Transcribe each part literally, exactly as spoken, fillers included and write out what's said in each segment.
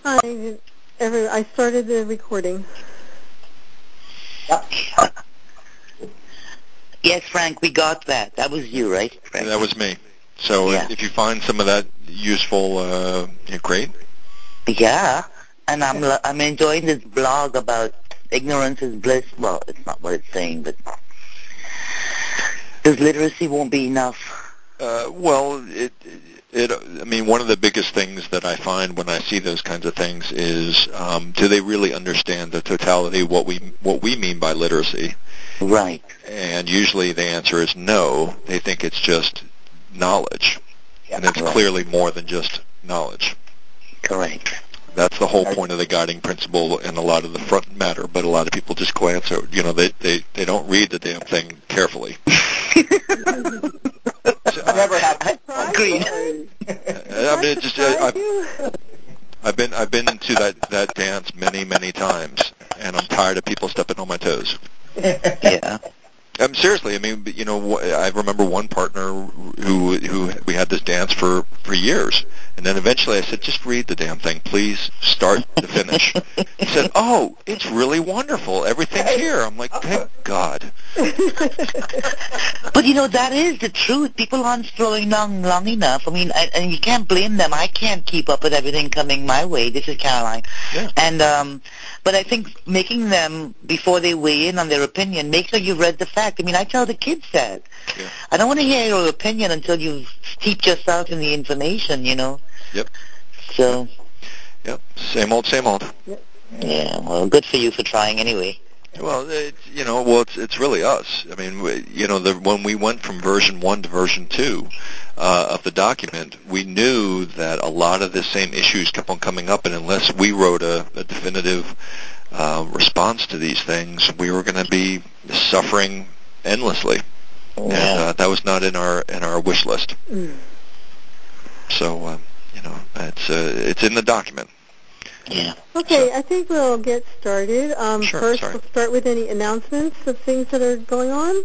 Hi, every, I started the recording. Yep. Yes, Frank, we got that. That was you, right, Frank? That was me. So Yeah. if, if you find some of that useful, uh, yeah, great. Yeah, and I'm lo- I'm enjoying this blog about ignorance is bliss. Well, it's not what it's saying, but because literacy won't be enough. Uh, well, it, it, I mean, one of the biggest things that I find when I see those kinds of things is, um, do they really understand the totality of what we what we mean by literacy? Right. And usually the answer is no. They think it's just knowledge, and it's Right. clearly more than just knowledge. Correct. That's the whole point of the guiding principle in a lot of the front matter, but a lot of people just glance over, you know, they, they, they don't read the damn thing carefully. So I've never had I, agreed. I mean, just uh, I've, I've been I've been into that, that dance many many times, and I'm tired of people stepping on my toes. Yeah. Um, seriously, I mean, you know, I remember one partner who who we had this dance for, for years, and then eventually I said, just read the damn thing, please, start to finish. He said, oh, it's really wonderful. Everything's here. I'm like, thank God. But, you know, that is the truth. People aren't slowing down long enough. I mean, I, and you can't blame them. I can't keep up with everything coming my way. This is Caroline. Yeah. And, um, but I think making them, before they weigh in on their opinion, make sure you've read the fact. I mean, I tell the kids that. Yeah. I don't want to hear your opinion until you've steeped yourself in the information, you know. Yep. So. Yep. Yep. Same old, same old. Yep. Yeah, well, good for you for trying anyway. Well, it, you know, well, it's it's really us. I mean, we, you know, the, when we went from version one to version two uh, of the document, we knew that a lot of the same issues kept on coming up, and unless we wrote a, a definitive uh, response to these things, we were going to be suffering endlessly, Yeah. and uh, that was not in our in our wish list. Mm. So, uh, you know, it's uh, it's in the document. Yeah. Okay, So. I think we'll get started. Um, Sure, first, sorry. we'll start with any announcements of things that are going on.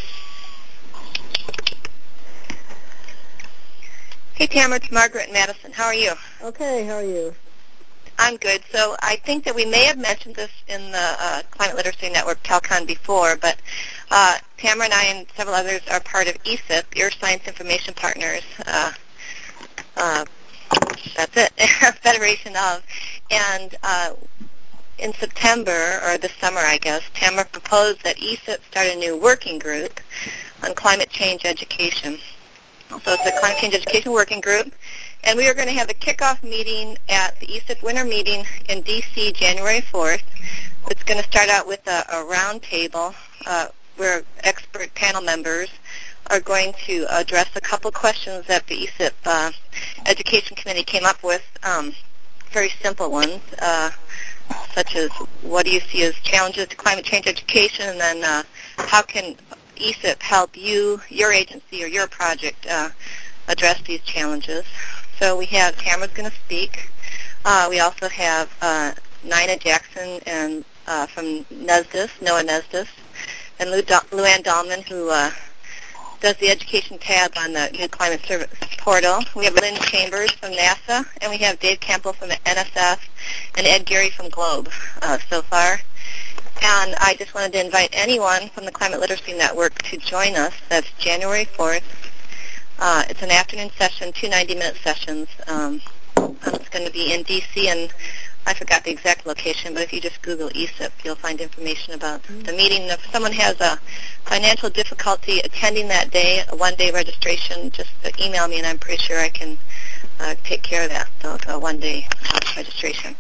Hey, Tamara, it's Margaret in Madison. How are you? Okay, how are you? I'm good. So I think that we may have mentioned this in the uh, Climate Literacy Network CalCon before, but uh, Tamara and I and several others are part of E S I P, Earth Science Information Partners. Uh, uh, that's it, Federation of. And uh, in September, or this summer, I guess, Tamara proposed that E S I P start a new working group on climate change education. So it's a climate change education working group. And we are going to have a kickoff meeting at the E S I P winter meeting in D C January fourth. It's going to start out with a, a round table uh, where expert panel members are going to address a couple questions that the E S I P uh, Education Committee came up with, um, very simple ones, uh, such as what do you see as challenges to climate change education, and then uh, how can E S I P help you, your agency, or your project uh, address these challenges. So we have Tamara's going to speak. Uh, we also have uh, Nina Jackson and uh, from NESDIS, NOAA NESDIS, and Lou Do- Luann Dahlman, who uh, does the education tab on the new Climate Service portal. We have Lynn Chambers from NASA, and we have Dave Campbell from the N S F, and Ed Geary from Globe uh, so far. And I just wanted to invite anyone from the Climate Literacy Network to join us. That's January fourth. Uh, it's an afternoon session, two ninety-minute sessions. Um, it's going to be in D C, and I forgot the exact location, but if you just Google E S I P, you'll find information about the meeting. If someone has a financial difficulty attending that day, a one-day registration, just email me, and I'm pretty sure I can uh, take care of that, so a one-day uh, registration.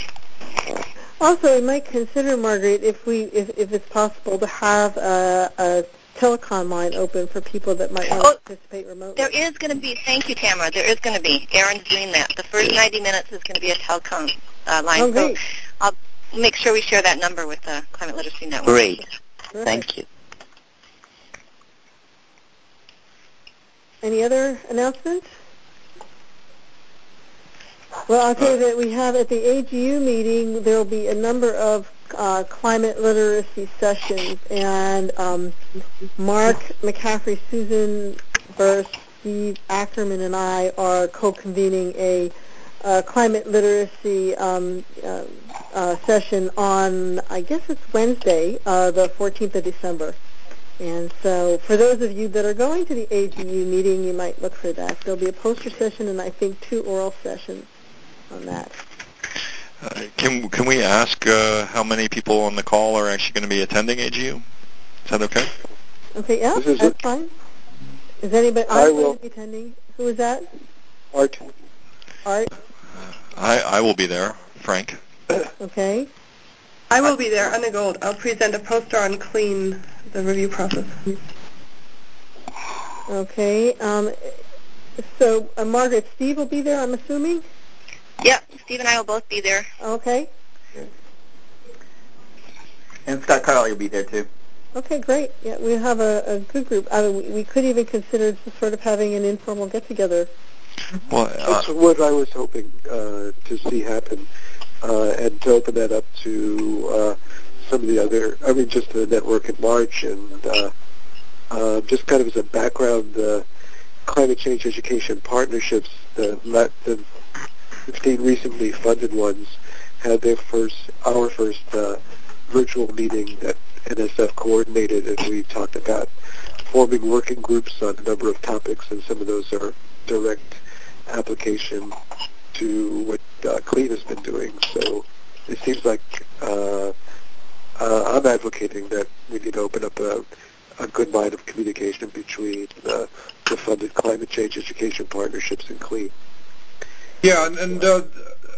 Also, we might consider, Margaret, if we, if, if it's possible, to have a, a telecom line open for people that might want oh, to participate remotely. There is going to be, thank you, Tamara, there is going to be. Aaron's doing that. The first ninety minutes is going to be a telecom uh, line. Oh, great. So I'll make sure we share that number with the Climate Literacy Network. Great. Terrific. Thank you. Any other announcements? Well, I'll tell you that we have at the A G U meeting, there will be a number of uh, climate literacy sessions, and um, Mark McCaffrey, Susan Burst, Steve Ackerman, and I are co-convening a uh, climate literacy um, uh, uh, session on, I guess it's Wednesday, uh, the fourteenth of December. And so for those of you that are going to the A G U meeting, you might look for that. There'll be a poster session and I think two oral sessions on that. Uh, can can we ask uh, how many people on the call are actually going to be attending A G U? Is that okay? Okay, yeah, This is that's it. fine. Is anybody, I I'm will. going to be attending. Who is that? Art. Art? I, I will be there, Frank. Okay. I will be there, Anna Gold. I'll present a poster on CLEAN, the review process. Okay. Um, so, uh, Margaret, Steve will be there, I'm assuming? Yep, Steve and I will both be there. Okay. And Scott Carl, you'll be there too. Okay, great. Yeah, we have a, a good group. I mean, we, we could even consider just sort of having an informal get-together. Well, uh, That's what I was hoping uh, to see happen, uh, and to open that up to uh, some of the other, I mean, just the network at large, and uh, uh, just kind of as a background, uh, climate change education partnerships, the, the fifteen recently funded ones, had their first, our first uh, virtual meeting that N S F coordinated, and we talked about forming working groups on a number of topics, and some of those are direct application to what uh, CLEAN has been doing. So it seems like uh, uh, I'm advocating that we need to open up a, a good line of communication between uh, the funded climate change education partnerships and CLEAN. Yeah, and, and uh,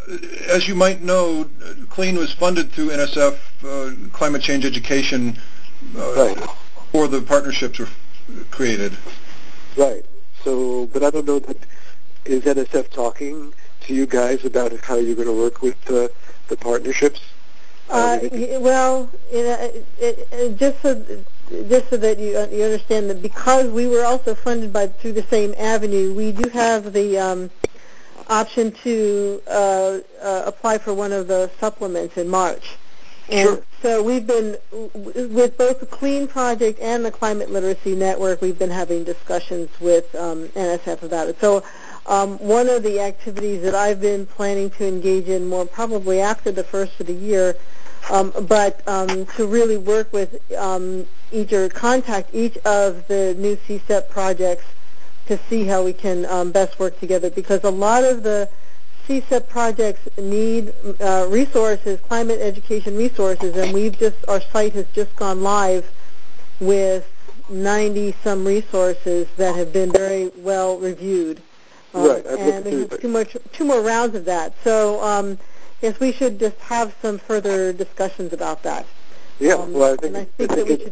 as you might know, CLEAN was funded through N S F uh, climate change education uh, Right. before the partnerships were created. Right. So, but I don't know that, is N S F talking to you guys about how you're going to work with uh, the partnerships? Uh, well, you know, it, it, it, just so just so that you uh, you understand that because we were also funded by through the same avenue, we do have the um, option to uh, uh, apply for one of the supplements in March. And sure. So we've been, with both the CLEAN project and the Climate Literacy Network, we've been having discussions with um, N S F about it. So um, one of the activities that I've been planning to engage in more probably after the first of the year, um, but um, to really work with um, each or contact each of the new C S E P projects to see how we can um, best work together, because a lot of the C S E P projects need uh, resources, climate education resources, and we've just, our site has just gone live with ninety some resources that have been very well reviewed. Um, right, I've and we have two more, two more rounds of that. So um, yes, we should just have some further discussions about that. Yeah, um, well, I think, and I I think, think that we it, should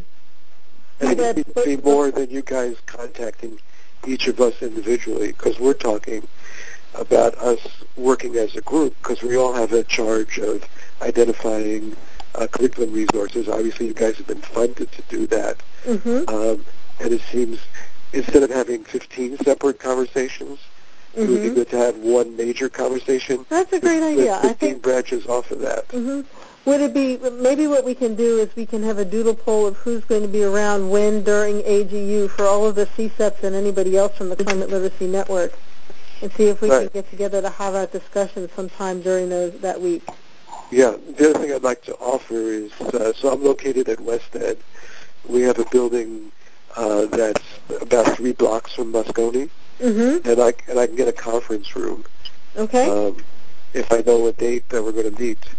I do think that. it needs to be more than you guys contacting each of us individually, because we're talking about us working as a group, because we all have a charge of identifying uh, curriculum resources. Obviously, you guys have been funded to do that. Mm-hmm. Um, and it seems, instead of having fifteen separate conversations, mm-hmm. it would be good to have one major conversation. That's a great with, idea. with fifteen I think branches off of that. Mm-hmm. Would it be, maybe what we can do is we can have a doodle poll of who's going to be around when during A G U for all of the C S E Ps and anybody else from the Climate Literacy Network, and see if we right. can get together to have that discussion sometime during those, that week. Yeah, the other thing I'd like to offer is, uh, so I'm located at West Ed. We have a building uh, that's about three blocks from Moscone, mm-hmm. and I and I can get a conference room. Okay. Um, if I know what date that we're going to meet.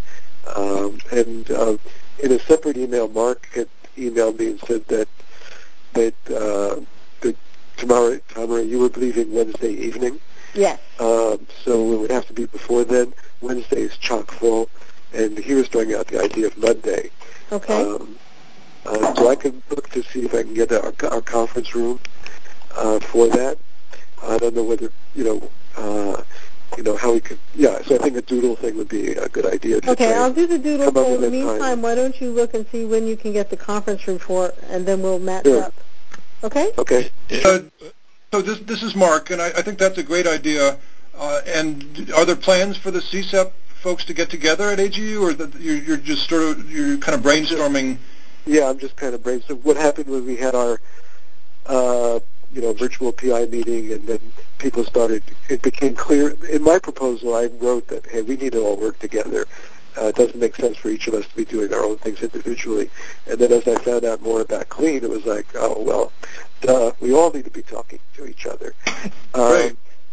Um, and uh, in a separate email, Mark had emailed me and said that that, uh, that tomorrow, Tamara, you were leaving Wednesday evening. Yes. Um, so it would have to be before then. Wednesday is chock full, and he was throwing out the idea of Monday. Okay. Um, uh, so I can look to see if I can get our, our conference room uh, for that. I don't know whether, you know, uh, you know, how we could, yeah, so I think a doodle thing would be a good idea. To okay, I'll do the doodle poll. In the meantime, time. why don't you look and see when you can get the conference room for, and then we'll match sure. up. Okay? Okay. Uh, so this this is Mark, and I, I think that's a great idea. Uh, and are there plans for the C S E P folks to get together at A G U, or that you're, you're just sort of, you're kind of brainstorming? Yeah, I'm just kind of brainstorming. What happened when we had our uh, you know, virtual P I meeting, and then people started, it became clear. In my proposal, I wrote that, hey, we need to all work together. Uh, it doesn't make sense for each of us to be doing our own things individually. And then as I found out more about Clean, it was like, oh, well, duh, we all need to be talking to each other. Um, Right.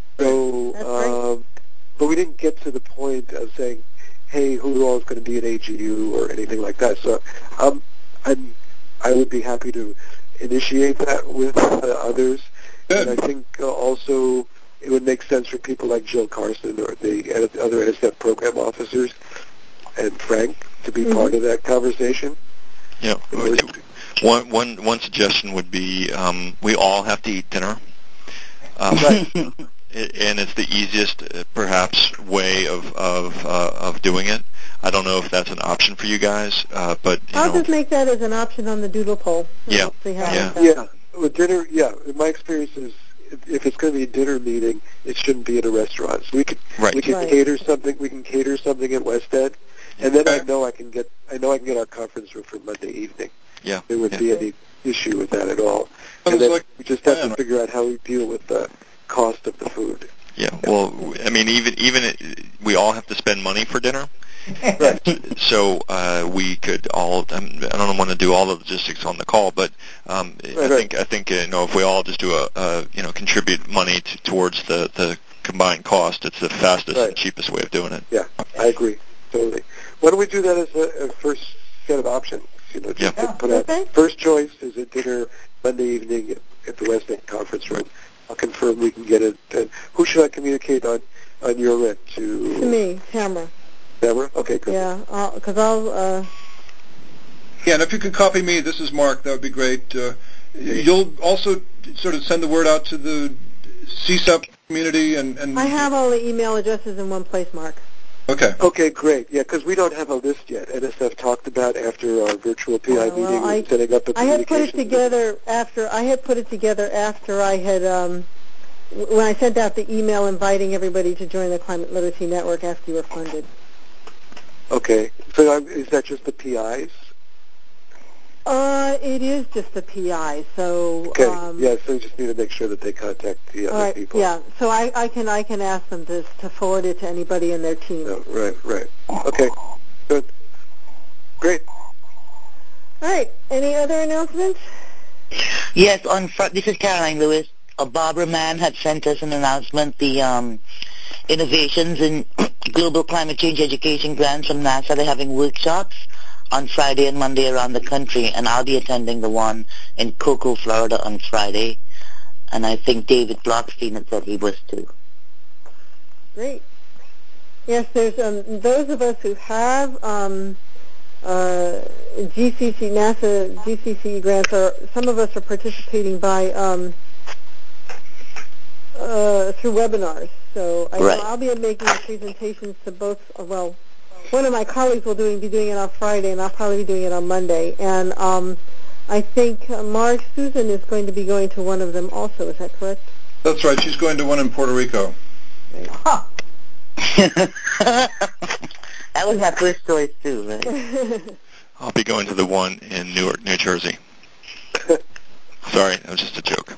So, um, but we didn't get to the point of saying, hey, who all is going to be at A G U or anything like that. So um, I'm, I would be happy to initiate that with uh, others. Good. And I think uh, also it would make sense for people like Jill Carson or the uh, other N S F program officers and Frank to be mm-hmm. part of that conversation. Yeah. One, one, one suggestion would be um, we all have to eat dinner. Um, right. And it's the easiest, uh, perhaps, way of of, uh, of doing it. I don't know if that's an option for you guys, uh, but you I'll know. just make that as an option on the doodle poll. Yeah. See how Yeah. Yeah. With dinner, yeah. My experience is, if it's going to be a dinner meeting, it shouldn't be at a restaurant. So we could right. we can right. cater something. We can cater something at West Ed, and then okay. I know I can get I know I can get our conference room for Monday evening. Yeah. There wouldn't yeah. be any issue with that at all. Sounds And then like we just have to figure out how we deal with the cost of the food. Yeah. Well, I mean, even even it, we all have to spend money for dinner. Right. So uh, we could all. I don't want to do all the logistics on the call, but um, right, I right. think I think uh, you know if we all just do a, a you know contribute money to, towards the, the combined cost, it's the fastest right. and cheapest way of doing it. Yeah, I agree totally. Why don't we do that as a, a first set of options? You know, just yeah. to put out okay. first choice is a dinner Monday evening at, at the West End Conference Room. I'll confirm we can get it. And who should I communicate on on your end to? To me, Tamara. Tamara? Okay, good. Yeah, because I'll. Uh... Yeah, and if you could copy me, this is Mark. That would be great. Uh, you'll also sort of send the word out to the C S E P community, and, and I have all the email addresses in one place, Mark. Okay. Okay, great. Yeah, because we don't have a list yet. N S F talked about after our virtual P I uh, well, meeting I, setting up a I had put it communications together after I had put it together after I had um, when I sent out the email inviting everybody to join the Climate Literacy Network after you were funded. Okay. So um, is that just the P Is? Uh, it is just the P I. So okay. um, Yeah. So you just need to make sure that they contact the other all right, people. Yeah. So I, I can I can ask them to to forward it to anybody in their team. Oh, right. Right. Okay. Good. Great. All right. Any other announcements? Yes. On fr- this is Caroline Lewis. Uh, Barbara Mann had sent us an announcement. The um, innovations in global climate change education grants from NASA. They're having workshops on Friday and Monday around the country, and I'll be attending the one in Cocoa, Florida on Friday. And I think David Blockstein had said he was too. Great. Yes, there's um, those of us who have um, uh, G C C, NASA G C C grants. Are some of us are participating by um, uh, through webinars. So I right. know I'll be making presentations to both. Well, one of my colleagues will doing be doing it on Friday, and I'll probably be doing it on Monday. And um, I think uh, Mark Susan is going to be going to one of them also. Is that correct? That's right. She's going to one in Puerto Rico. Right. Huh. That was my first choice too, right? I'll be going to the one in Newark, New Jersey. Sorry, that was just a joke.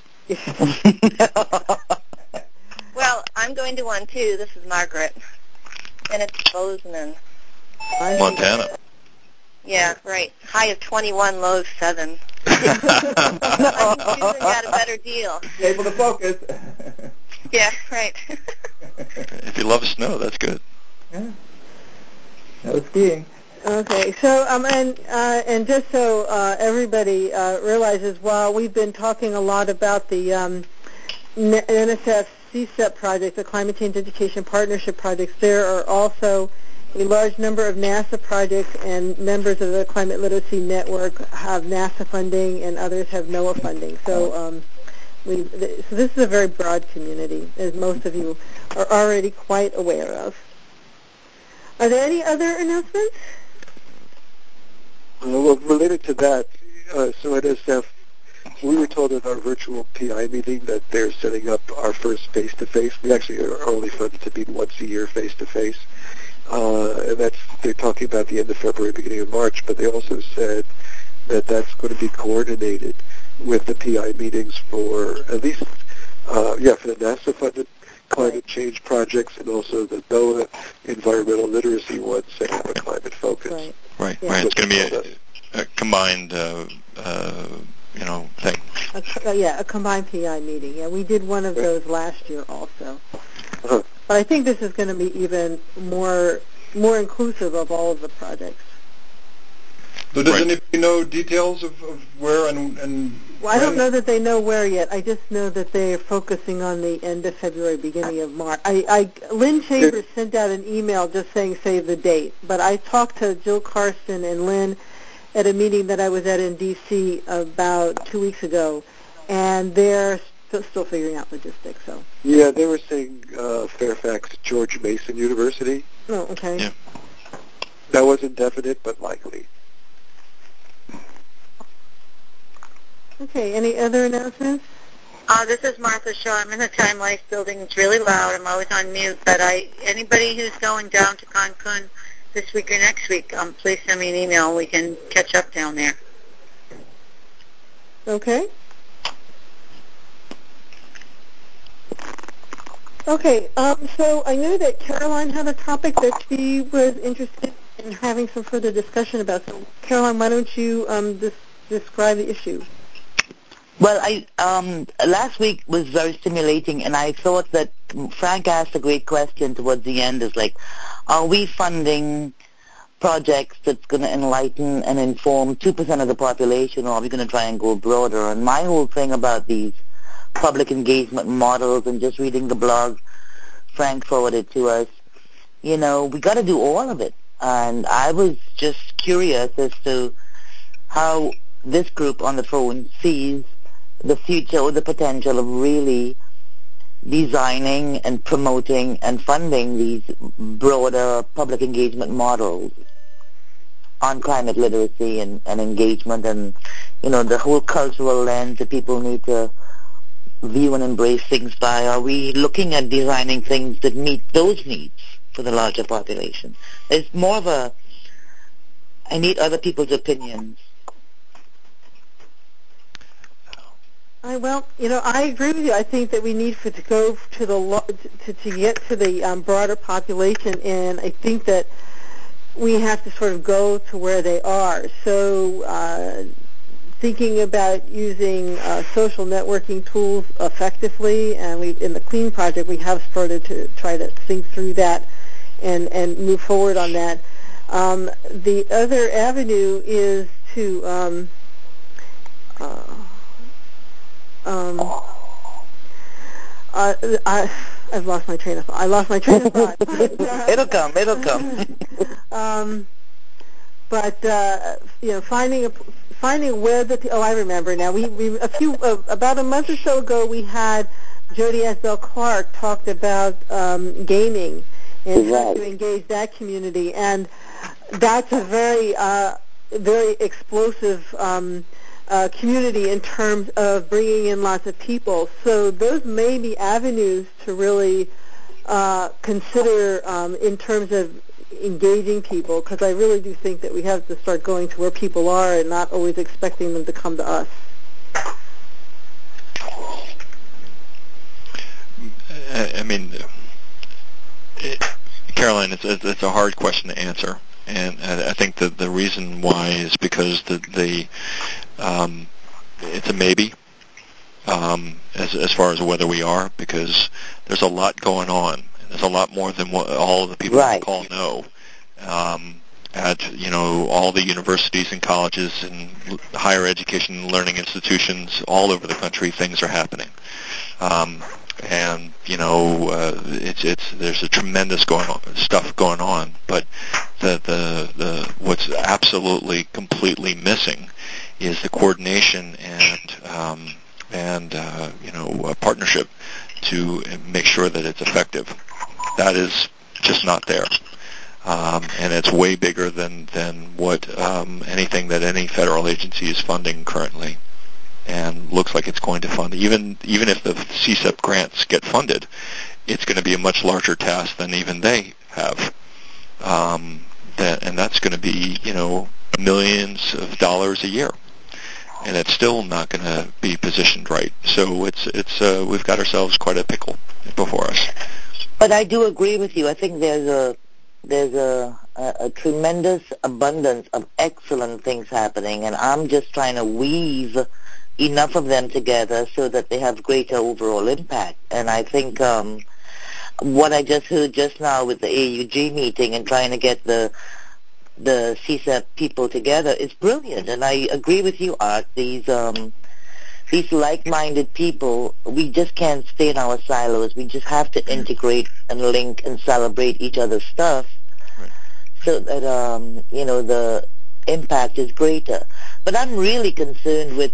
Well, I'm going to one too. This is Margaret, and it's Bozeman. Montana. Yeah, right. High of twenty-one, low of seven. I think Susan got a better deal. Able to focus. Yeah, right. If you love snow, that's good. Yeah. No skiing. Okay, so um, and uh, and just so uh, everybody uh, realizes, while we've been talking a lot about the um, N S F C S E P project, the Climate Change Education Partnership projects, there are also a large number of NASA projects, and members of the Climate Literacy Network have NASA funding, and others have NOAA funding. So, um, we th- so this is a very broad community, as most of you are already quite aware of. Are there any other announcements? Uh, well, related to that, uh, so at S F, we were told at our virtual P I meeting that they're setting up our first face-to-face. We actually are only funded to meet once a year face-to-face. Uh, and that's, they're talking about the end of February, beginning of March, but they also said that that's going to be coordinated with the P I meetings for at least, uh, yeah, for the NASA-funded climate Right. change projects and also the NOAA environmental literacy ones that have a climate focus. Right. Right, Yeah. right. It's going to be That's a, a combined, uh, uh, you know, thing. A, co- uh, yeah, a combined P I meeting. Yeah, we did one of Right. those last year also. Uh-huh. But I think this is going to be even more more inclusive of all of the projects. So does Right. anybody know details of, of where and, and Well, I don't when? know that they know where yet. I just know that they are focusing on the end of February, beginning of March. I, I Lynn Chambers sent out an email just saying save the date. But I talked to Jill Carson and Lynn at a meeting that I was at in D C about two weeks ago, and they're st- still figuring out logistics. So. Yeah, they were saying uh, Fairfax George Mason University. Oh, okay. Yeah. That wasn't definite, but likely. Okay. Any other announcements? Uh, this is Martha Shaw. I'm in the Time Life building. It's really loud. I'm always on mute. But I, anybody who's going down to Cancun this week or next week, um, please send me an email. We can catch up down there. Okay. Okay. Um, so I knew that Caroline had a topic that she was interested in having some further discussion about. So, Caroline, why don't you um, dis- describe the issue? Well, I um, last week was very stimulating, and I thought that Frank asked a great question towards the end. Is like, are we funding projects that's going to enlighten and inform two percent of the population, or are we going to try and go broader? And my whole thing about these public engagement models and just reading the blog Frank forwarded to us, you know, we got to do all of it. And I was just curious as to how this group on the phone sees the future or the potential of really designing and promoting and funding these broader public engagement models on climate literacy and, and engagement and, you know, the whole cultural lens that people need to view and embrace things by. Are we looking at designing things that meet those needs for the larger population? It's more of a, I need other people's opinions. I, well, you know, I agree with you. I think that we need for to go to the lo- to, to get to the um, broader population, and I think that we have to sort of go to where they are. So, uh, thinking about using uh, social networking tools effectively, and we in the Clean Project we have started to try to think through that and and move forward on that. Um, the other avenue is to um, uh, Um, uh, I, I've lost my train of thought. I lost my train of thought. It'll come. It'll come. um, but uh, you know, finding a finding where the oh, I remember now. We, we a few uh, about a month or so ago, we had Jody Asbell Clark talked about um, gaming and Right. how to engage that community, and that's a very uh, very explosive. Um, Uh, community in terms of bringing in lots of people. So those may be avenues to really uh, consider um, in terms of engaging people, because I really do think that we have to start going to where people are and not always expecting them to come to us. I mean, it, Caroline, it's, it's a hard question to answer, and I think that the reason why is because the, the um, it's a maybe um, as as far as whether we are, because there's a lot going on, and there's a lot more than what all of the people Right. on the call know. Um, at you know all the universities and colleges and higher education and learning institutions all over the country, things are happening. Um, and you know, uh, it's it's there's a tremendous going on, stuff going on, but the the the what's absolutely completely missing is the coordination and um, and uh, you know a partnership to make sure that it's effective. That is just not there. Um, and it's way bigger than than what um, anything that any federal agency is funding currently, and looks like it's going to fund. Even even if the C S I P grants get funded, it's going to be a much larger task than even they have. Um, that, and that's going to be you know millions of dollars a year. and it's still not going to be positioned right. So it's it's uh, we've got ourselves quite a pickle before us. But I do agree with you. I think there's a there's a, a, a tremendous abundance of excellent things happening, and I'm just trying to weave enough of them together so that they have greater overall impact. And I think um, what I just heard just now with the A U G meeting and trying to get the the C S E P people together is brilliant. And I agree with you, Art. These um, these like-minded people, we just can't stay in our silos. We just have to integrate and link and celebrate each other's stuff right. so that, um, you know, the impact is greater. But I'm really concerned with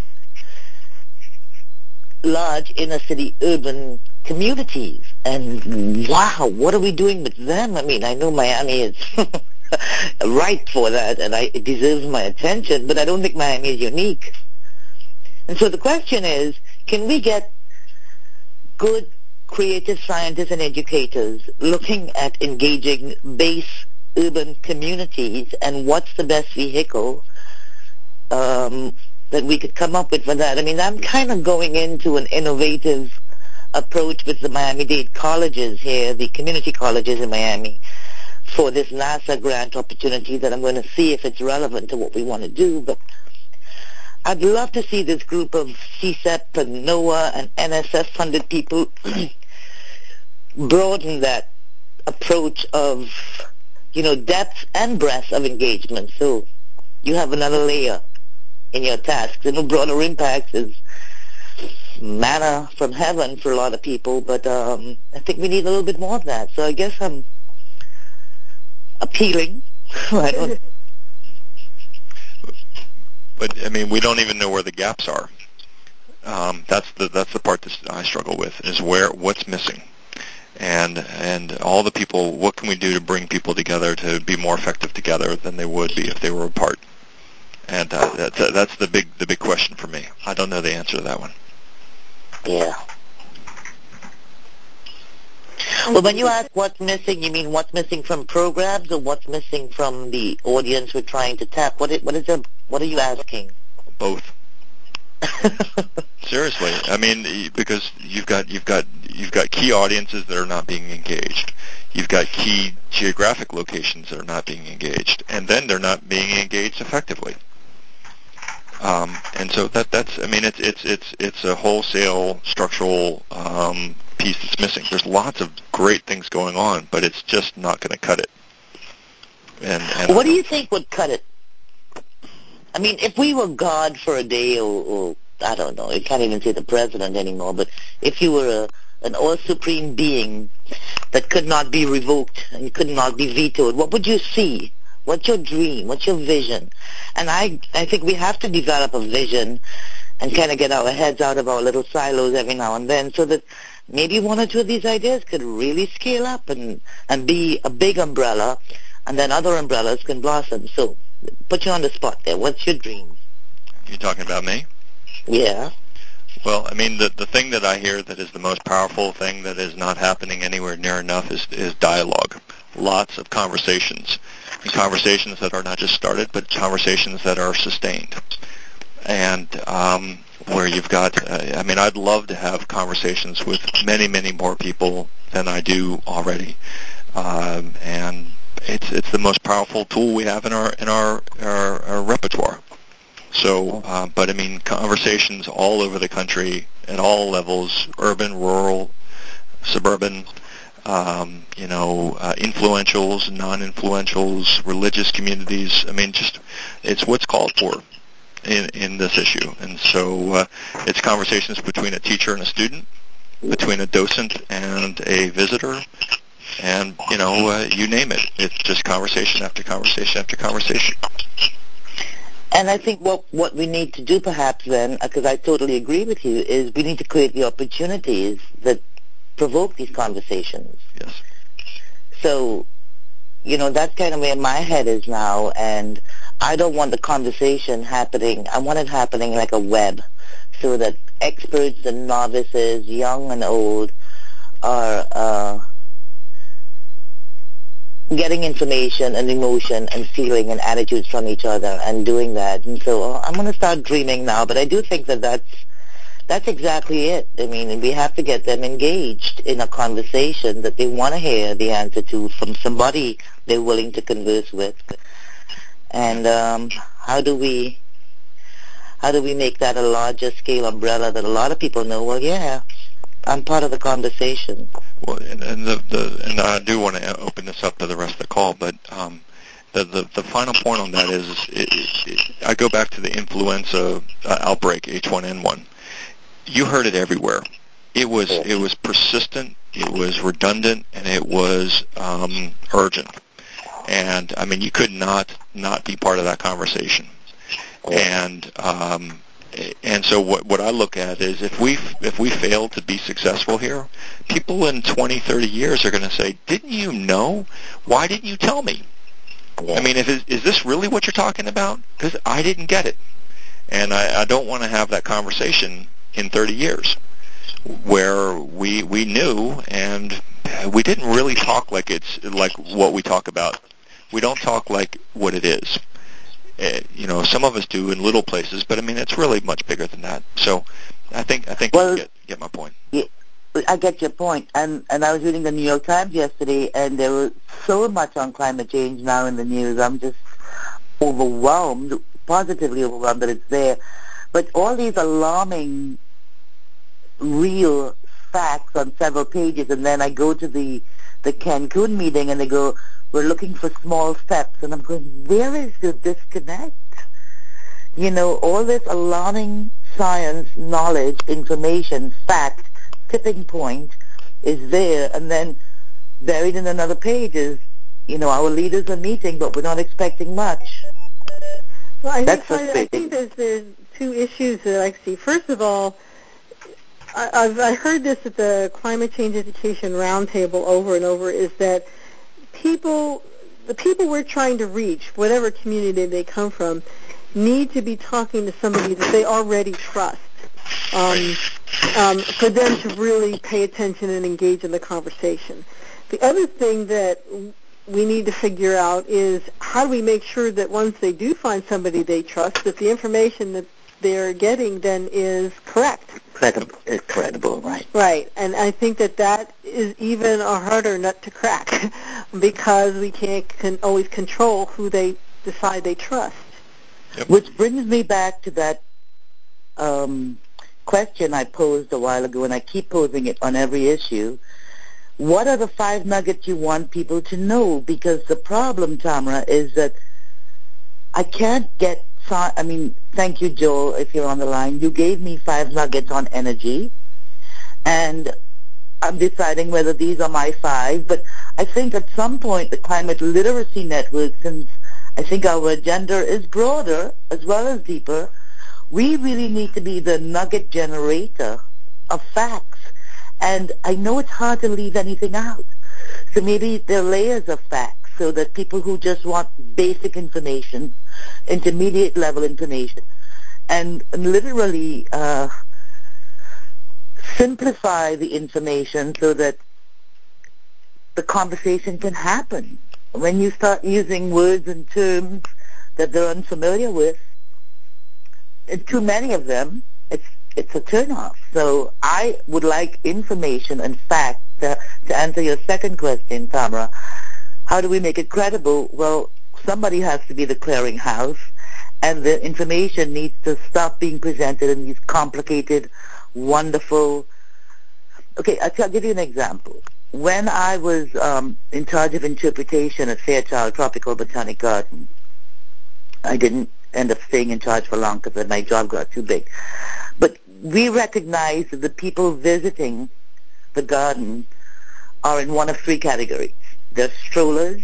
large inner-city urban communities. And, wow, what are we doing with them? I mean, I know Miami is ripe for that, and I, it deserves my attention, but I don't think Miami is unique. And so the question is, can we get good creative scientists and educators looking at engaging base urban communities, and what's the best vehicle um, that we could come up with for that? I mean, I'm kind of going into an innovative approach with the Miami-Dade colleges here, the community colleges in Miami, for this NASA grant opportunity that I'm going to see if it's relevant to what we want to do. But I'd love to see this group of C S E P and NOAA and N S F-funded people broaden that approach of, you know, depth and breadth of engagement. So you have another layer in your tasks. And the broader impacts is manna from heaven for a lot of people, but um, I think we need a little bit more of that. So I guess I'm appealing. I don't But I mean, we don't even know where the gaps are. Um, that's the that's the part that I struggle with, is where what's missing, and and all the people. What can we do to bring people together to be more effective together than they would be if they were apart? And uh, that's uh, that's the big the big question for me. I don't know the answer to that one. Yeah. Well, when you ask what's missing, you mean what's missing from programs, or what's missing from the audience we're trying to tap? What is, what is the, what are you asking? Both. Seriously, I mean, because you've got you've got you've got key audiences that are not being engaged. You've got key geographic locations that are not being engaged, and then they're not being engaged effectively. Um, and so that that's I mean, it's it's it's it's a wholesale structural um, piece that's missing. There's lots of great things going on, but it's just not going to cut it. And, and what do you think would cut it? I mean, if we were God for a day, or, or I don't know, you can't even say the president anymore, but if you were a, an all-supreme being that could not be revoked and could not be vetoed, what would you see? What's your dream? What's your vision? And I, I think we have to develop a vision and kind of get our heads out of our little silos every now and then so that maybe one or two of these ideas could really scale up and, and be a big umbrella, and then other umbrellas can blossom. So put you on the spot there. What's your dream? You talking about me? Yeah. Well, I mean, the the thing that I hear that is the most powerful thing that is not happening anywhere near enough is is dialogue. Lots of conversations, and conversations that are not just started, but conversations that are sustained. And um, where you've got, uh, I mean, I'd love to have conversations with many, many more people than I do already. Um, and it's it's the most powerful tool we have in our in our our, our repertoire. So, uh, but I mean, conversations all over the country at all levels, urban, rural, suburban, um, you know, uh, influentials, non-influentials, religious communities. I mean, just it's what's called for in, in this issue. And so uh, it's conversations between a teacher and a student, between a docent and a visitor, and, you know, uh, you name it. It's just conversation after conversation after conversation. And I think what, what we need to do perhaps then, because I totally agree with you, is we need to create the opportunities that provoke these conversations. Yes. So, you know, that's kind of where my head is now, and I don't want the conversation happening. I want it happening like a web, so that experts and novices, young and old, are uh, getting information and emotion and feeling and attitudes from each other and doing that. And so uh, I'm going to start dreaming now, but I do think that that's, that's exactly it. I mean, we have to get them engaged in a conversation that they want to hear the answer to from somebody they're willing to converse with. And um, how do we how do we make that a larger scale umbrella that a lot of people know, well, yeah, I'm part of the conversation. Well, and, and the, the and I do want to open this up to the rest of the call, but um, the, the the final point on that is, it, it, I go back to the influenza uh, outbreak, H one N one. You heard it everywhere. It was it was persistent, it was redundant, and it was um, urgent. And I mean, you could not not be part of that conversation. And um, and so what what I look at is if we if we fail to be successful here, people in twenty, thirty years are going to say, "Didn't you know? Why didn't you tell me?" I mean, if it, is this really what you're talking about? Because I didn't get it, and I, I don't want to have that conversation in thirty years where we we knew and we didn't really talk like it's like what we talk about. We don't talk like what it is. Uh, you know, some of us do in little places, but I mean, it's really much bigger than that. So, I think I think well, you get get my point. Yeah, I get your point. And and I was reading the New York Times yesterday, and there was so much on climate change now in the news. I'm just overwhelmed, positively overwhelmed that it's there. But all these alarming, real facts on several pages, and then I go to the the Cancun meeting, and they go, "We're looking for small steps," and I'm going, "Where is the disconnect?" You know, all this alarming science, knowledge, information, fact, tipping point is there, and then buried in another page is, you know, our leaders are meeting, but we're not expecting much. Well, I That's think, I, I think there's, there's two issues that I see. First of all, I, I've I heard this at the Climate Change Education Roundtable over and over, is that people, the people we're trying to reach, whatever community they come from, need to be talking to somebody that they already trust, um, um, for them to really pay attention and engage in the conversation. The other thing that we need to figure out is how do we make sure that once they do find somebody they trust, that the information that they're getting then is correct. Credible, credible, right? Right, and I think that that is even a harder nut to crack because we can't can always control who they decide they trust. Yep. Which brings me back to that um, question I posed a while ago, and I keep posing it on every issue. What are the five nuggets you want people to know? Because the problem, Tamara, is that I can't get, I mean, thank you, Joel, if you're on the line. You gave me five nuggets on energy, and I'm deciding whether these are my five, but I think at some point the Climate Literacy Network, since I think our agenda is broader as well as deeper, we really need to be the nugget generator of facts. And I know it's hard to leave anything out. So maybe there are layers of facts so that people who just want basic information, intermediate level information, and literally uh, simplify the information so that the conversation can happen. When you start using words and terms that they're unfamiliar with, and too many of them, it's it's a turnoff. So I would like information and fact to, to answer your second question, Tamara. How do we make it credible? Well, somebody has to be the clearinghouse, and the information needs to stop being presented in these complicated, wonderful. Okay, I'll, I'll give you an example. When I was um, in charge of interpretation at Fairchild Tropical Botanic Garden, I didn't end up staying in charge for long because my job got too big. But we recognize that the people visiting the garden are in one of three categories. They're strollers,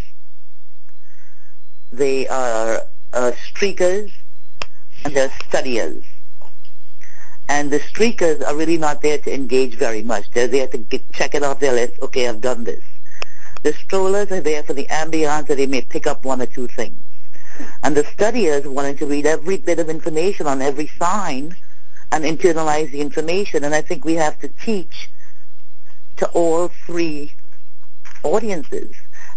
they are uh, streakers, and they're studiers. And the streakers are really not there to engage very much. They're there to get, check it off their list. Okay, I've done this. The strollers are there for the ambiance, that they may pick up one or two things. And the studiers wanted to read every bit of information on every sign and internalize the information. And I think we have to teach to all three audiences.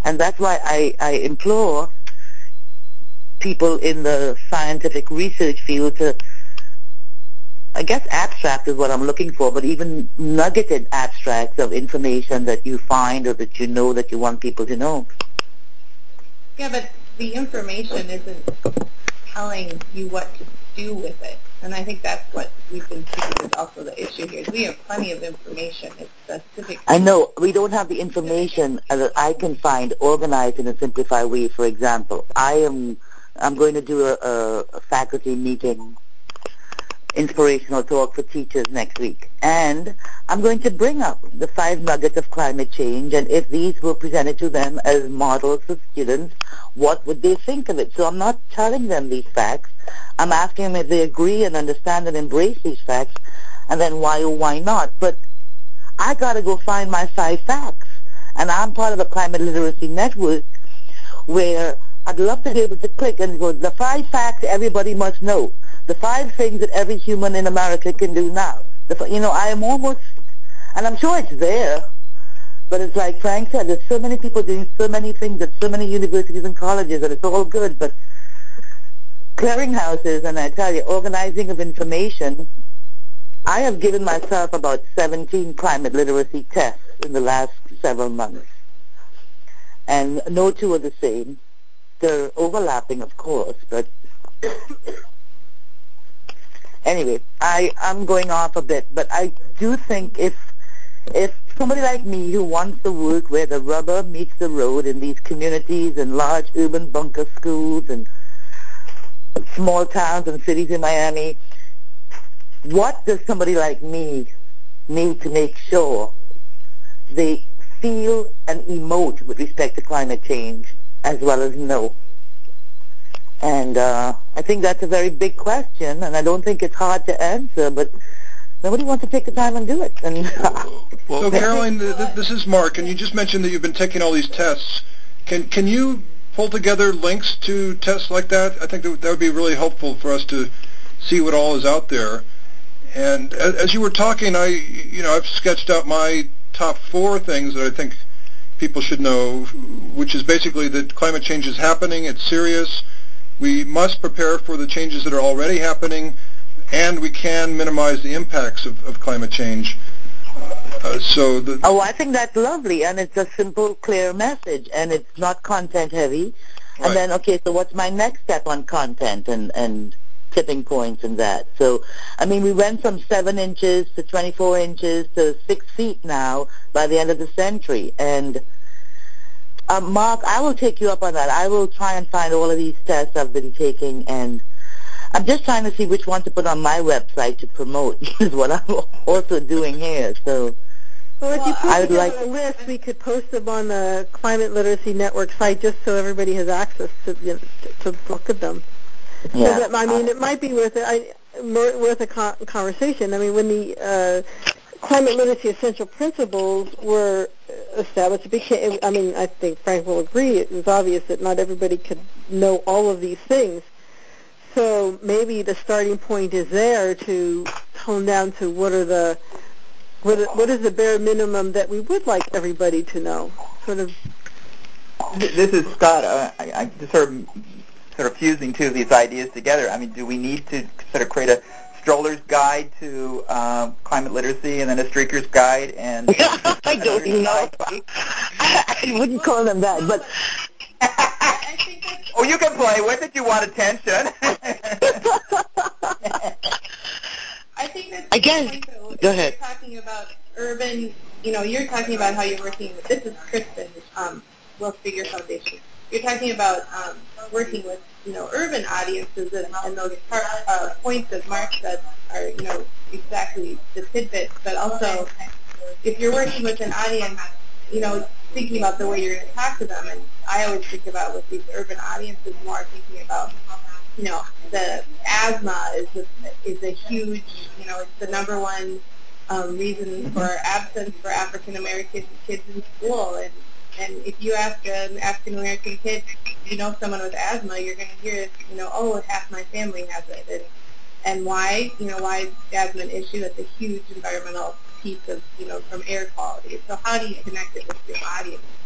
And that's why I, I implore people in the scientific research field to, I guess abstract is what I'm looking for, but even nuggeted abstracts of information that you find or that you know that you want people to know. Yeah, but the information isn't telling you what to do with it. And I think that's what we've been seeing is also the issue here. We have plenty of information. It's specific. I know. We don't have the information that I can find organized in a simplified way. For example, I am I'm going to do a, a faculty meeting, inspirational talk for teachers next week. And I'm going to bring up the five nuggets of climate change, and if these were presented to them as models for students, what would they think of it? So I'm not telling them these facts. I'm asking them if they agree and understand and embrace these facts, and then why or why not. But I got to go find my five facts. And I'm part of a climate literacy network where I'd love to be able to click and go, the five facts everybody must know. The five things that every human in America can do now. The, you know, I am almost, and I'm sure it's there, but it's like Frank said, there's so many people doing so many things at so many universities and colleges, and it's all good, but clearinghouses, and I tell you, organizing of information, I have given myself about seventeen climate literacy tests in the last several months, and no two are the same. They're overlapping, of course, but anyway, I, I'm going off a bit, but I do think if if somebody like me who wants to work where the rubber meets the road in these communities and large urban bunker schools and small towns and cities in Miami, what does somebody like me need to make sure they feel and emote with respect to climate change as well as know? And uh, I think that's a very big question, and I don't think it's hard to answer, but nobody wants to take the time and do it. And so, Caroline, th- th- this is Mark, and you just mentioned that you've been taking all these tests. Can can you pull together links to tests like that? I think that, that would be really helpful for us to see what all is out there. And as, as you were talking, I, you know, I've sketched out my top four things that I think people should know, which is basically that climate change is happening, it's serious, we must prepare for the changes that are already happening, and we can minimize the impacts of, of climate change. Uh, so the, oh, I think that's lovely, and it's a simple, clear message, and it's not content-heavy. Right. And then, okay, so what's my next step on content and, and tipping points and that? So, I mean, we went from seven inches to twenty-four inches to six feet now by the end of the century, and Uh, Mark, I will take you up on that. I will try and find all of these tests I've been taking, and I'm just trying to see which one to put on my website to promote, is what I'm also doing here. So, well, if you put I would together like a list, we could post them on the Climate Literacy Network site just so everybody has access to you know, to, to look at them. yeah. So that, I mean, it might be worth it, I, worth a con- conversation. I mean, when the uh, Climate Literacy Essential Principles were established, it became, I mean, I think Frank will agree, it was obvious that not everybody could know all of these things. So maybe the starting point is there to tone down to what are the, what, are, what is the bare minimum that we would like everybody to know, sort of. This is Scott. Uh, I, I just sort of, sort of fusing two of these ideas together. I mean, do we need to sort of create a stroller's guide to um, climate literacy and then a streaker's guide? And I don't know. I, I wouldn't call them that, but oh, you can play with it. You want attention. I think that's I guess. the point, though. Go ahead. You're talking about urban, you know, you're talking about how you're working with, this is Kristen, um, Wealth Figure Foundation. You're talking about um, working with, you know, urban audiences, and, and those part, uh, points that Mark said are, you know, exactly the tidbits, but also if you're working with an audience, you know, thinking about the way you're going to talk to them, and I always think about with these urban audiences more thinking about, you know, the asthma is a, is a huge, you know, it's the number one um, reason for absence for African American kids in school. And and if you ask an African American kid, you know, someone with asthma, you're going to hear, you know, oh, half my family has it. And and why, you know, why is asthma an issue? That's a huge environmental piece of, you know, from air quality. So how do you connect it with your audience?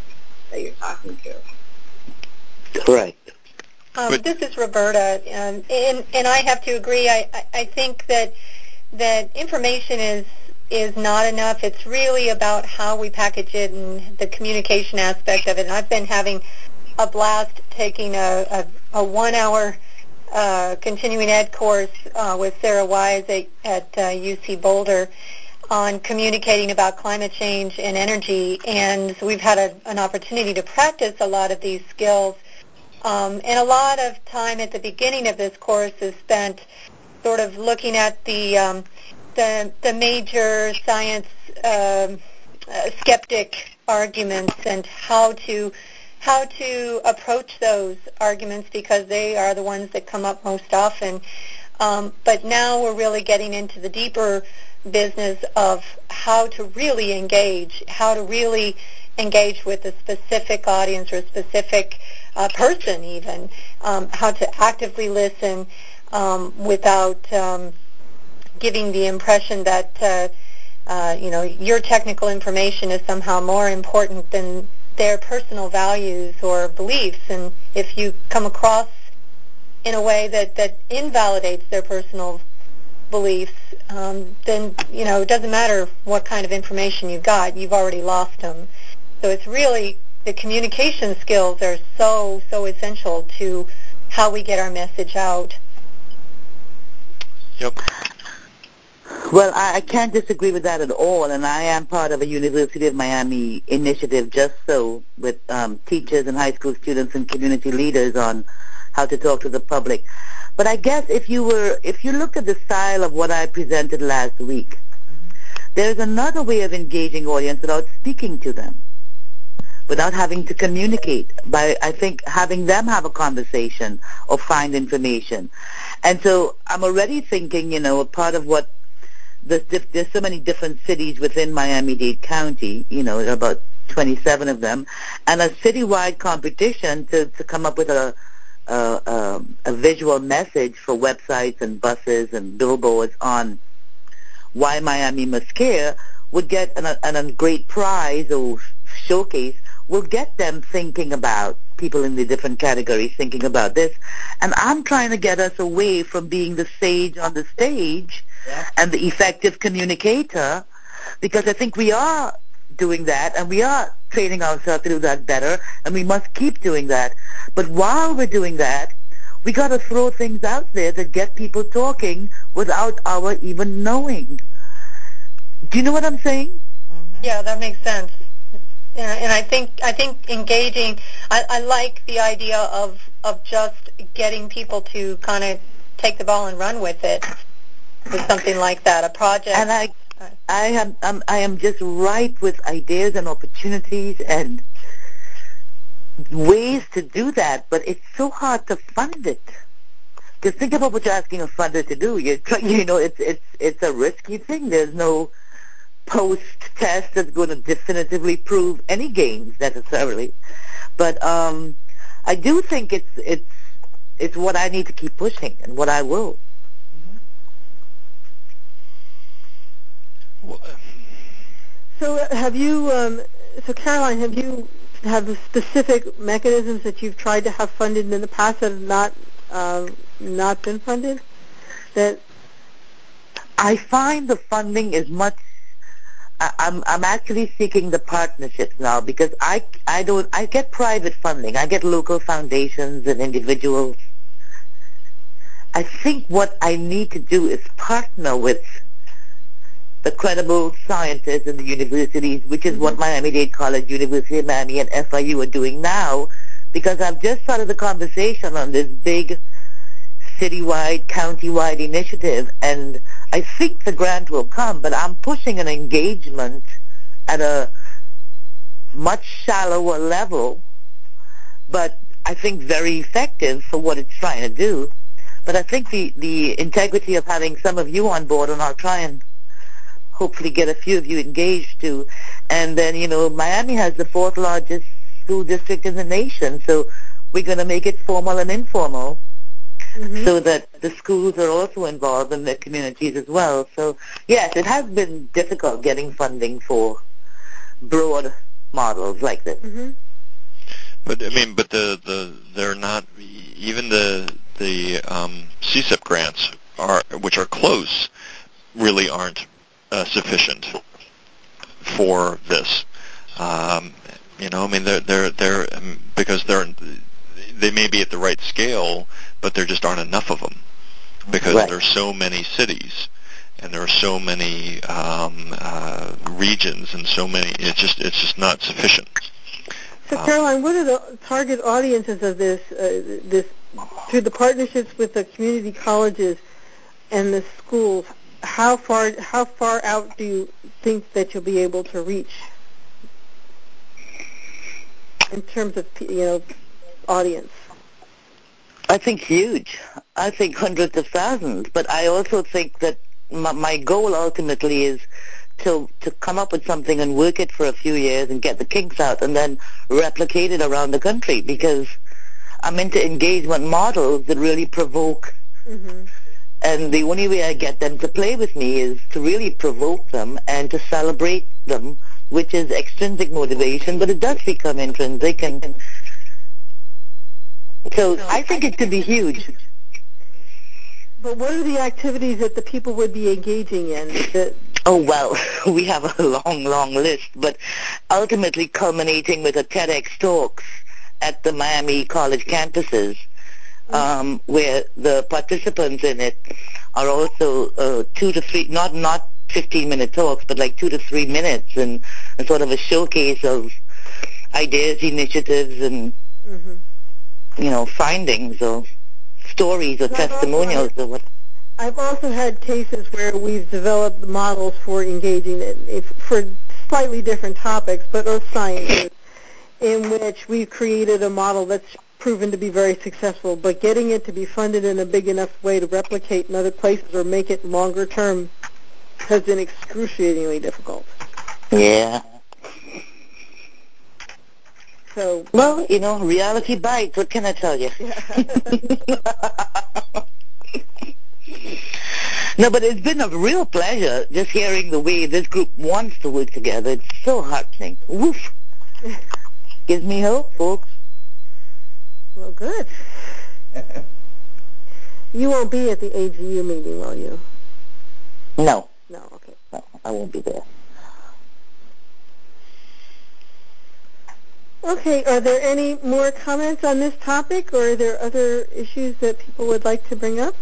that you're talking to. Correct. Um, this is Roberta, um, and, and I have to agree. I, I, I think that that information is is not enough. It's really about how we package it and the communication aspect of it. And I've been having a blast taking a, a, a one-hour uh, continuing ed course uh, with Sarah Wise at, at uh, U C Boulder on communicating about climate change and energy. And so we've had a, an opportunity to practice a lot of these skills. Um, and a lot of time at the beginning of this course is spent sort of looking at the um, the, the major science um, uh, skeptic arguments and how to how to approach those arguments, because they are the ones that come up most often. Um, but now we're really getting into the deeper business of how to really engage, how to really engage with a specific audience or a specific uh, person even, um, how to actively listen um, without um, giving the impression that, uh, uh, you know, your technical information is somehow more important than their personal values or beliefs. And if you come across in a way that, that invalidates their personal beliefs, um, then, you know, it doesn't matter what kind of information you've got, you've already lost them. So it's really, the communication skills are so, so essential to how we get our message out. Yep. Well, I, I can't disagree with that at all, and I am part of a University of Miami initiative just so with um, teachers and high school students and community leaders on how to talk to the public. But I guess if you were, if you look at the style of what I presented last week, mm-hmm. there's another way of engaging audience without speaking to them, without having to communicate, by, I think, having them have a conversation or find information. And so I'm already thinking, you know, a part of what, there's, there's so many different cities within Miami-Dade County, you know, there are about twenty-seven of them, and a citywide competition to, to come up with a, a, a, a visual message for websites and buses and billboards on why Miami must care would get an, an, a great prize or showcase, will get them thinking about, people in the different categories thinking about this. And I'm trying to get us away from being the sage on the stage yeah. and the effective communicator, because I think we are doing that, and we are training ourselves to do that better, and we must keep doing that. But while we're doing that, we got to throw things out there that get people talking without our even knowing. Do you know what I'm saying? Mm-hmm. Yeah, that makes sense. Yeah, and I think I think engaging. I, I like the idea of of just getting people to kind of take the ball and run with it, with something like that, a project. And I, I am I'm, I am just ripe with ideas and opportunities and ways to do that, but it's so hard to fund it. Because think about what you're asking a funder to do. You you know, it's it's it's a risky thing. There's no post-test that's going to definitively prove any gains necessarily. But um, I do think it's it's it's what I need to keep pushing, and what I will. So have you, um, so Caroline, have you have specific mechanisms that you've tried to have funded in the past that have not uh, not been funded? That I find the funding is much. I'm I'm actually seeking the partnerships now, because I I don't I get private funding. I get local foundations and individuals. I think what I need to do is partner with the credible scientists in the universities, which is mm-hmm. what Miami-Dade College, University of Miami, and F I U are doing now, because I've just started the conversation on this big citywide, countywide initiative, and I think the grant will come, but I'm pushing an engagement at a much shallower level, but I think very effective for what it's trying to do. But I think the, the integrity of having some of you on board, and I'll try and hopefully get a few of you engaged too. And then, you know, Miami has the fourth largest school district in the nation, so we're going to make it formal and informal. Mm-hmm. So that the schools are also involved in their communities as well. So, yes, it has been difficult getting funding for broad models like this. Mm-hmm. But I mean, but the, the they're not even the the um, C S I P grants are which are close really aren't uh, sufficient for this. Um, you know, I mean, they're they're they're um, because they're they may be at the right scale, but there just aren't enough of them because right. there's so many cities and there are so many um, uh, regions and so many. It's just it's just not sufficient. So, Caroline, what are the target audiences of this, uh, this through the partnerships with the community colleges and the schools? How far how far out do you think that you'll be able to reach in terms of, you know, audience? I think huge. I think hundreds of thousands. But I also think that my, my goal ultimately is to to come up with something and work it for a few years and get the kinks out and then replicate it around the country, because I'm into engagement models that really provoke. Mm-hmm. And the only way I get them to play with me is to really provoke them and to celebrate them, which is extrinsic motivation, but it does become intrinsic. And so I think it could be huge. But what are the activities that the people would be engaging in? That Oh, well, we have a long, long list, but ultimately culminating with a TEDx Talks at the Miami College campuses, um, where the participants in it are also uh, two to three, not not fifteen-minute talks, but like two to three minutes, and, and sort of a showcase of ideas, initiatives, and, mm-hmm. you know, findings or stories or testimonials or what. I've also had cases where we've developed models for engaging in, if, for slightly different topics, but earth sciences, in which we've created a model that's proven to be very successful, but getting it to be funded in a big enough way to replicate in other places or make it longer term has been excruciatingly difficult. Yeah. So, well, you know, reality bites. What can I tell you? No, but it's been a real pleasure just hearing the way this group wants to work together. It's so heartening. Woof. Gives me hope, folks. Well, good. You won't be at the A G U meeting, will you? No. No, okay. No, I won't be there. Okay, are there any more comments on this topic, or are there other issues that people would like to bring up?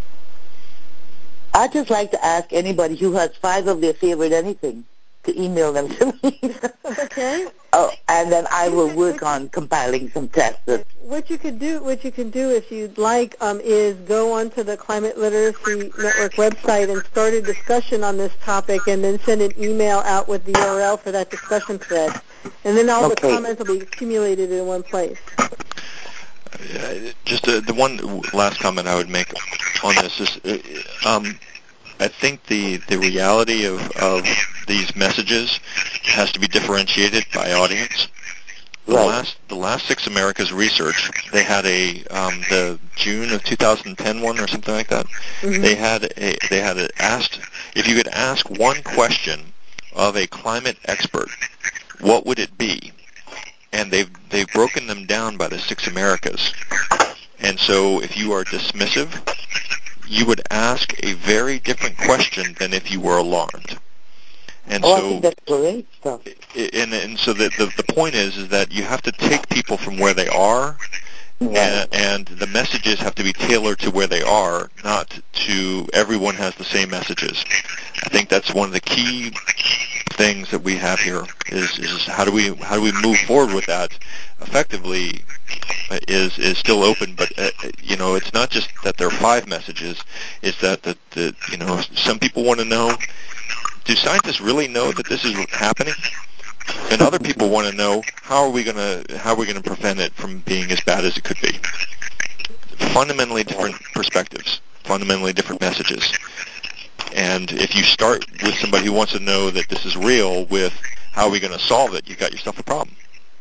I'd just like to ask anybody who has five of their favorite anything to email them to me. Okay. Oh, and then I will work on compiling some tests. What you could do, what you can do, if you'd like, um, is go onto the Climate Literacy Network website and start a discussion on this topic, and then send an email out with the U R L for that discussion thread, and then all okay. the comments will be accumulated in one place. Uh, just uh, the one last comment I would make on this is, uh, um, I think the the reality of of these messages has to be differentiated by audience. The right. last the last Six Americas research, they had a um, the June of two thousand ten one or something like that. Mm-hmm. They had a they had a asked if you could ask one question of a climate expert, what would it be? And they've they've broken them down by the Six Americas. And so if you are dismissive, you would ask a very different question than if you were alarmed. And oh, so, I think that's great stuff. And, and so the, the, the point is, is that you have to take people from where they are, right. and, and the messages have to be tailored to where they are, not to everyone has the same messages. I think that's one of the key things that we have here is, is how do we how do we move forward with that effectively is is still open, but uh, you know, it's not just that there are five messages, it's that that, that you know, some people want to know, do scientists really know that this is happening? And other people want to know, how are we going to how are we going to prevent it from being as bad as it could be? Fundamentally different perspectives, fundamentally different messages. And if you start with somebody who wants to know that this is real with how are we going to solve it, you've got yourself a problem.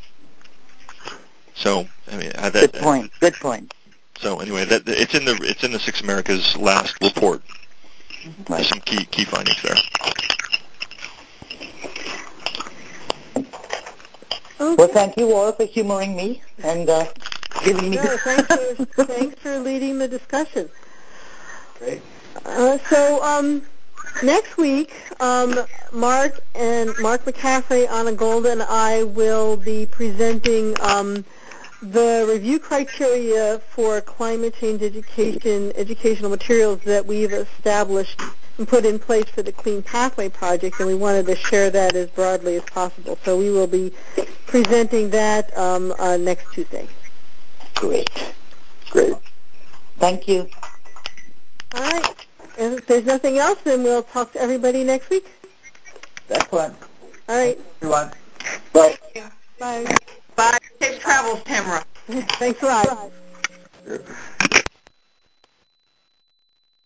So, I mean, that, good point. Good point. So anyway, that it's in the it's in the Six Americas last report. Right. There's some key key findings there. Okay. Well, thank you all for humoring me and uh, giving me. No, thanks for thanks for leading the discussion. Great. Uh, so um, next week, um, Mark and Mark McCaffrey, Anna Golda, and I will be presenting um, the review criteria for climate change education, educational materials that we've established and put in place for the Clean Pathway Project, and we wanted to share that as broadly as possible. So we will be presenting that um, uh, next Tuesday. Great. Great. Thank you. All right. And if there's nothing else, then we'll talk to everybody next week. Excellent. All right. Everyone. Bye. Bye. Bye. Safe travels, Tamara. Thanks a lot. Sure.